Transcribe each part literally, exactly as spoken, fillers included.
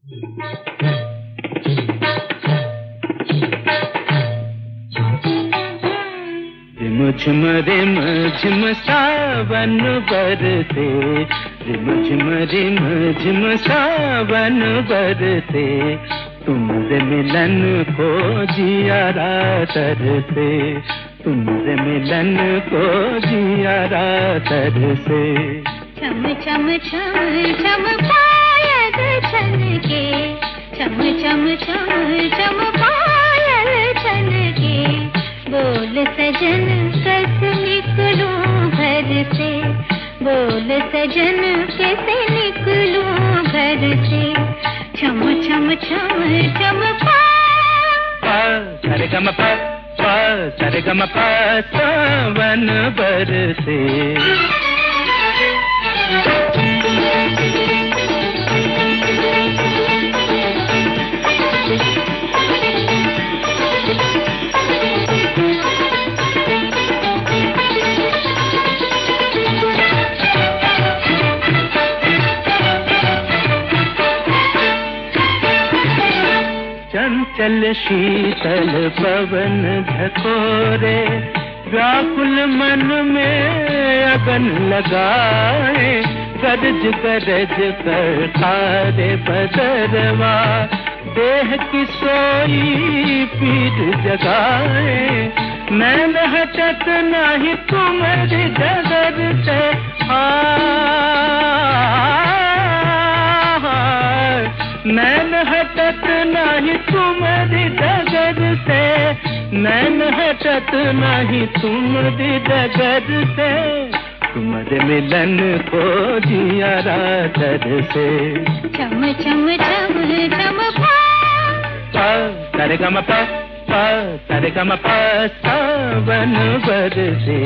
Rim झिम rim झिम सावन बरसे, रिम झिम रिम झिम सावन बरसे, तुमरे मिलन को जियारा तरसे, तुमरे मिलन को जियारा तरसे। छम छम छम छम पायल छनके, छम छम छम छम पायल छनके, बोल सजन कस निकलूं घर से, बोल सजन कैसे निकलूं घर से। छम छम छम छम पा पा सारे गम पा पा सारे गम पा सावन बरसे। चंचल शीतल पवन झकोरे, व्याकुल मन में अगन लगाए, गरज गरज कर खारे बदरवा, देह की सोई पीर जगाए। नैन हटत नहीं तुम्हारी डगर से, नैन हटत नहीं तुम्हारी डगर से, नैन हटत नहीं तुम्हारी डगर से, तुम्हारे मिलन को जियारा तरसे। छम छम छम छम पा पा सारे गम पा पा सारे गम पा सावन बरसे।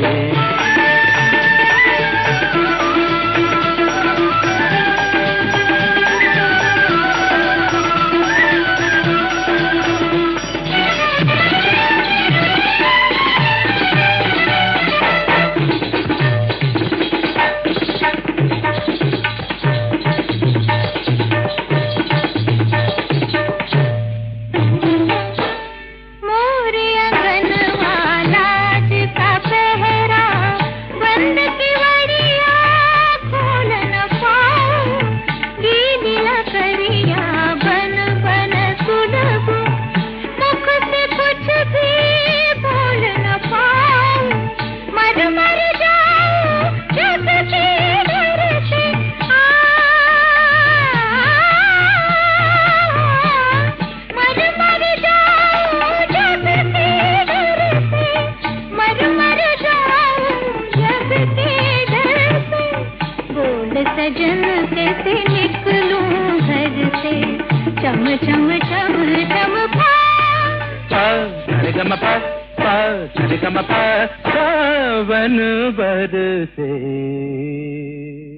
सजन कैसे निकलूं घर से, चम चम चम चम पा पा सारे गम पा पा सारे गम पा सावन बरसे।